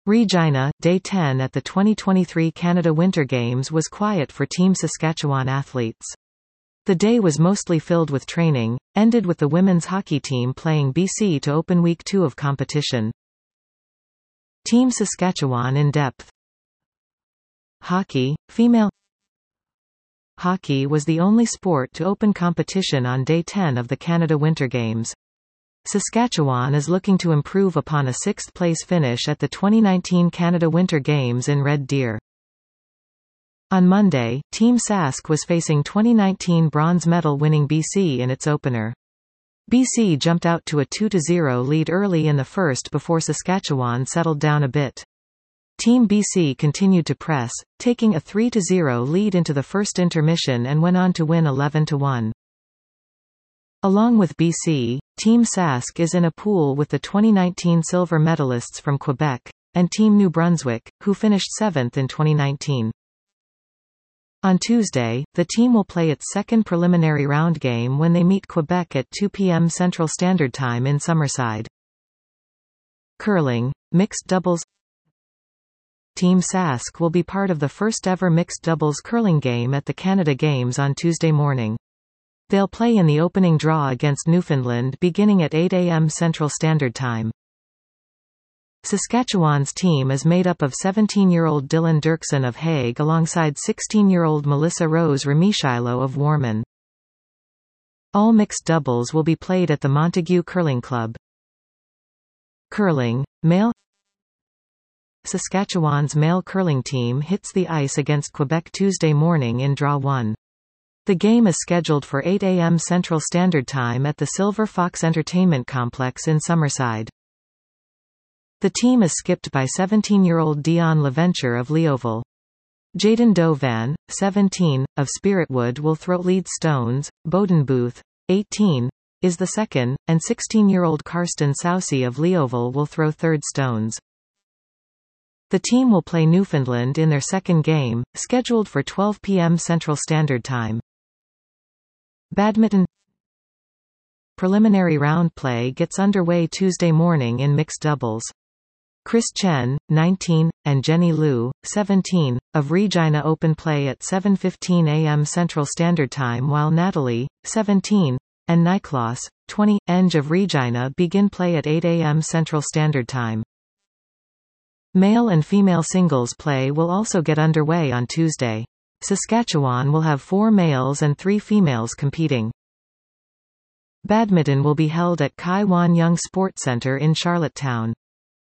Regina, Day 10 at the 2023 Canada Winter Games was quiet for Team Saskatchewan athletes. The day was mostly filled with training, ended with the women's hockey team playing BC to open Week 2 of competition. Team Saskatchewan in depth. Hockey, female. Hockey was the only sport to open competition on Day 10 of the Canada Winter Games. Saskatchewan is looking to improve upon a sixth-place finish at the 2019 Canada Winter Games in Red Deer. On Monday, Team Sask was facing 2019 bronze medal-winning BC in its opener. BC jumped out to a 2-0 lead early in the first before Saskatchewan settled down a bit. Team BC continued to press, taking a 3-0 lead into the first intermission and went on to win 11-1. Along with BC, Team Sask is in a pool with the 2019 silver medalists from Quebec, and Team New Brunswick, who finished 7th in 2019. On Tuesday, the team will play its second preliminary round game when they meet Quebec at 2 p.m. Central Standard Time in Summerside. Curling, mixed doubles. Team Sask will be part of the first-ever mixed doubles curling game at the Canada Games on Tuesday morning. They'll play in the opening draw against Newfoundland beginning at 8 a.m. Central Standard Time. Saskatchewan's team is made up of 17-year-old Dylan Dirksen of Hague alongside 16-year-old Melissa Rose Remishilo of Warman. All mixed doubles will be played at the Montague Curling Club. Curling, male. Saskatchewan's male curling team hits the ice against Quebec Tuesday morning in Draw 1. The game is scheduled for 8 a.m. Central Standard Time at the Silver Fox Entertainment Complex in Summerside. The team is skipped by 17-year-old Dion Leventure of Leoville. Jaden Dovan, 17, of Spiritwood will throw lead stones. Bowden Booth, 18, is the second, and 16-year-old Karsten Sousey of Leoville will throw third stones. The team will play Newfoundland in their second game, scheduled for 12 p.m. Central Standard Time. Badminton. Preliminary round play gets underway Tuesday morning in mixed doubles. Chris Chen, 19, and Jenny Liu, 17, of Regina open play at 7:15 a.m. Central Standard Time while Natalie, 17, and Niklas, 20, Eng of Regina begin play at 8 a.m. Central Standard Time. Male and female singles play will also get underway on Tuesday. Saskatchewan will have 4 males and 3 females competing. Badminton will be held at Kai Wan Young Sports Center in Charlottetown.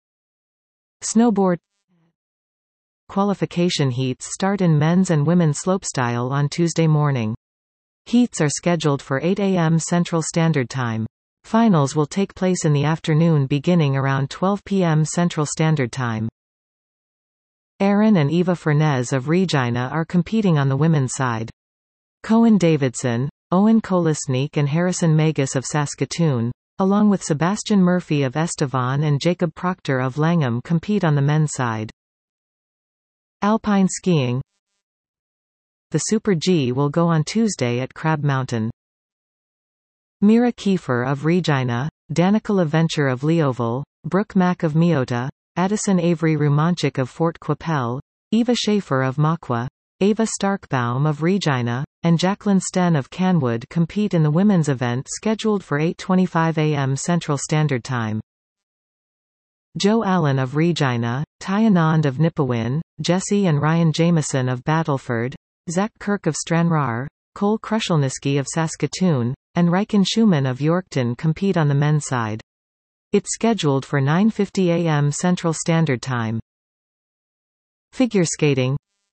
Snowboard. Qualification heats start in men's and women's slopestyle on Tuesday morning. Heats are scheduled for 8 a.m. Central Standard Time. Finals will take place in the afternoon beginning around 12 p.m. Central Standard Time. Aaron and Eva Fernez of Regina are competing on the women's side. Cohen Davidson, Owen Kolisnik and Harrison Magus of Saskatoon, along with Sebastian Murphy of Estevan and Jacob Proctor of Langham compete on the men's side. Alpine skiing. The Super G will go on Tuesday at Crab Mountain. Mira Kiefer of Regina, Danica Leventure of Leoville, Brooke Mack of Meota, Addison Avery Rumanchik of Fort Qu'Appelle, Eva Schaefer of Makwa, Ava Starkbaum of Regina, and Jacqueline Sten of Canwood compete in the women's event scheduled for 8:25 a.m. Central Standard Time. Joe Allen of Regina, Ty Anand of Nipawin, Jesse and Ryan Jameson of Battleford, Zach Kirk of Stranraer, Cole Krushelniski of Saskatoon, and Riken Schumann of Yorkton compete on the men's side. It's scheduled for 9:50 a.m. Central Standard Time. Figure skating.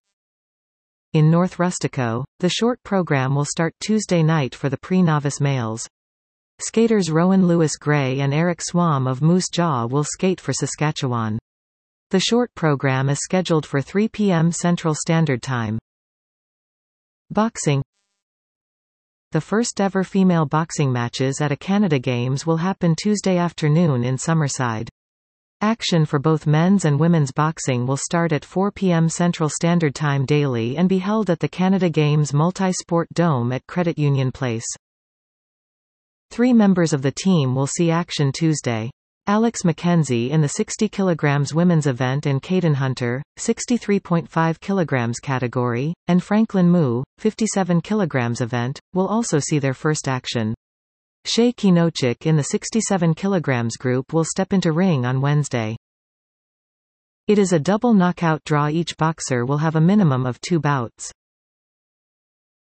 In North Rustico, the short program will start Tuesday night for the pre-novice males. Skaters Rowan Lewis-Gray and Eric Swam of Moose Jaw will skate for Saskatchewan. The short program is scheduled for 3 p.m. Central Standard Time. Boxing. The first ever female boxing matches at a Canada Games will happen Tuesday afternoon in Summerside. Action for both men's and women's boxing will start at 4 p.m. Central Standard Time daily and be held at the Canada Games Multi-Sport Dome at Credit Union Place. 3 members of the team will see action Tuesday. Alex McKenzie in the 60 kg women's event and Caden Hunter, 63.5 kg category, and Franklin Mu, 57 kg event, will also see their first action. Shea Kinochik in the 67 kg group will step into ring on Wednesday. It is a double knockout draw. Each boxer will have a minimum of 2 bouts.